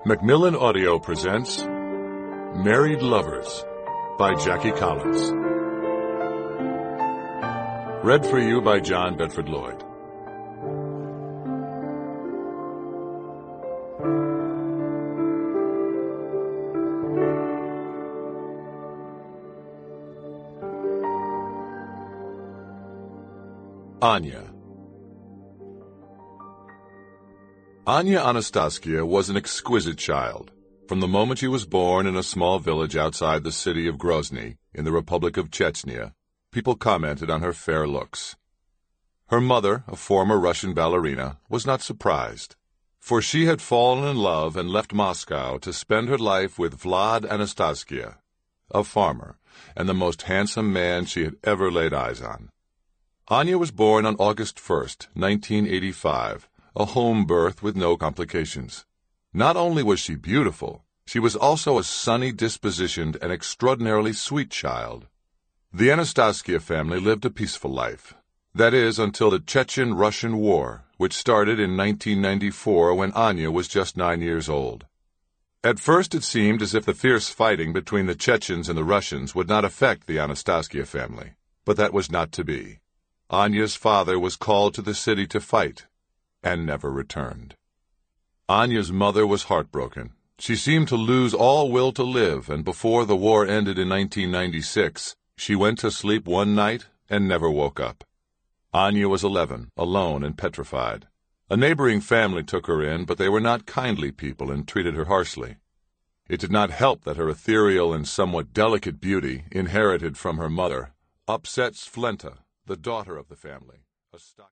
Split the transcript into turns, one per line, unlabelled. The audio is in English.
Macmillan Audio presents Married Lovers by Jackie Collins. Read for you by John Bedford Lloyd. Anya. Anya Anastaskia was an exquisite child. From the moment she was born in a small village outside the city of Grozny, in the Republic of Chechnya, people commented on her fair looks. Her mother, a former Russian ballerina, was not surprised, for she had fallen in love and left Moscow to spend her life with Vlad Anastaskia, a farmer, and the most handsome man she had ever laid eyes on. Anya was born on August 1st, 1985, a home birth with no complications. Not only was she beautiful, she was also a sunny dispositioned and extraordinarily sweet child. The Anastaskia family lived a peaceful life. That is, until the Chechen-Russian War, which started in 1994 when Anya was just 9 years old. At first it seemed as if the fierce fighting between the Chechens and the Russians would not affect the Anastaskia family, but that was not to be. Anya's father was called to the city to fight, and never returned. Anya's mother was heartbroken. She seemed to lose all will to live, and before the war ended in 1996, she went to sleep one night and never woke up. Anya was 11, alone and petrified. A neighboring family took her in, but they were not kindly people and treated her harshly. It did not help that her ethereal and somewhat delicate beauty, inherited from her mother, upset Splenta, the daughter of the family.